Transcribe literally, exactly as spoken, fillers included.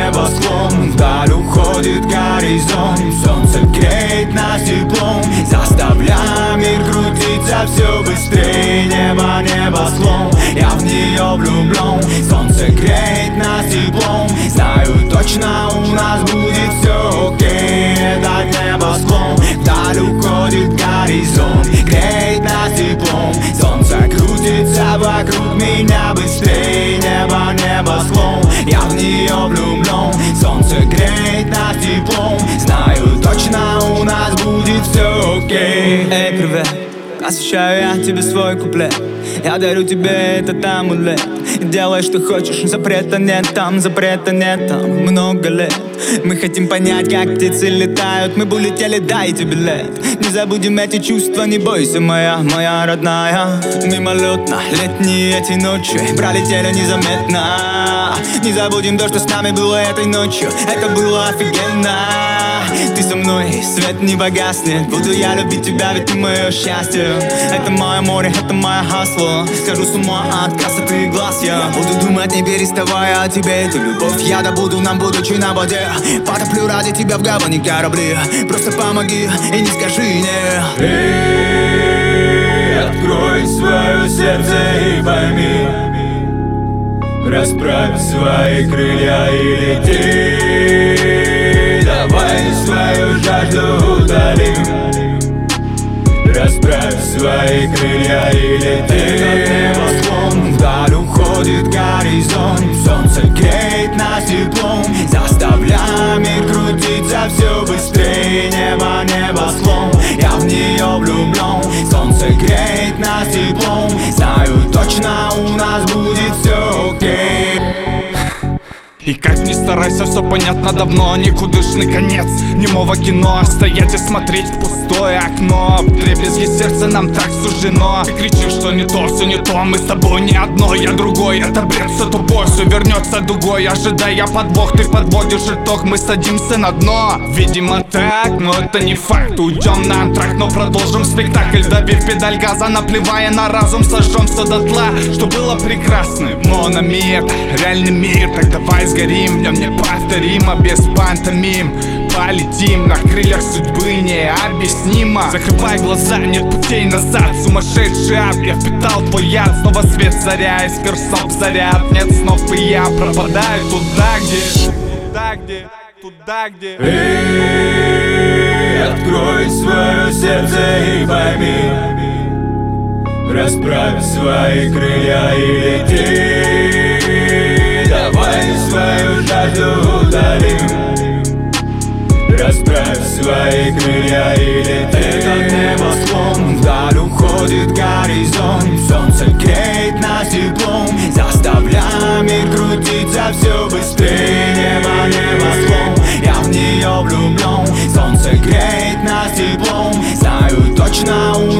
небосклон. Вдаль уходит горизонт, солнце греет нас теплом, заставляя мир крутиться все быстрее. Небо, небосклон, я в нее влюблен. Солнце греет нас теплом, знаю точно у нас будет все окей. Этот небосклон, вдаль уходит горизонт, греет нас теплом, солнце крутится вокруг меня быстрее. Небо, небосклон, я в нее влюблен. Солнце греет нас теплом, знаю точно у нас будет все окей. Эй, привет, освещаю я тебе свой куплет. Я дарю тебе этот амулет. И делай, что хочешь, запрета нет там, запрета нет там. Много лет мы хотим понять, как птицы летают. Мы бы улетели, дайте билет. Не забудем эти чувства, не бойся, моя, моя родная. Мимолетно, летние эти ночи пролетели незаметно. Не забудем то, что с нами было этой ночью. Это было офигенно. Ты со мной, свет не погаснет. Буду я любить тебя, ведь ты мое счастье. Это мое море, это мое хасло. Схожу с ума от красоты глаз. Я буду думать, не переставая о тебе. Эту любовь я добуду, нам будучи на воде. Потоплю ради тебя в гавани корабли. Просто помоги и не скажи нет. Эй, открой свое сердце и пойми, расправь свои крылья и лети. Давай свою жажду утолим, расправь свои крылья и лети. Небосклон, вдаль уходит горизонт, солнце греет нас теплом, заставляя мир крутиться все быстрее. Небо, небосклон, я в нее влюблен. Солнце греет нас теплом, знаю точно у нас будет все окей. И как ни старайся, все понятно давно. Никудышный конец немого кино. Стоять и смотреть в пустое окно. Вдребезги сердца нам так суждено. Ты кричишь, что не то, все не то. Мы с тобой не одно, я другой. Это бред, все тупой, все вернется дугой. Ожидая подвох, ты подводишь итог. Мы садимся на дно, видимо так, но это не факт. Уйдем на антракт, но продолжим спектакль. Давив педаль газа, наплевая на разум, сожжем все дотла, что было прекрасным. Мономир, реальный мир, так давай сгорим в нем неповторимо, без пантомим. Полетим на крыльях судьбы необъяснимо. Закрывай глаза, нет путей назад. Сумасшедший ад, я впитал твой яд. Снова свет заря, из персов заряд. Нет снов и я пропадаю туда, где Туда, где, туда, где Эй, открой свое сердце и пойми, расправь свои крылья и лети. Давай свою жажду утолим, расправь свои крылья и лети. Этот небосклон, вдаль уходит горизонт, солнце греет нас теплом, заставляя мир крутиться все быстрее. Небо, небосклон, я в нее влюблен. Солнце греет нас теплом, знаю точно у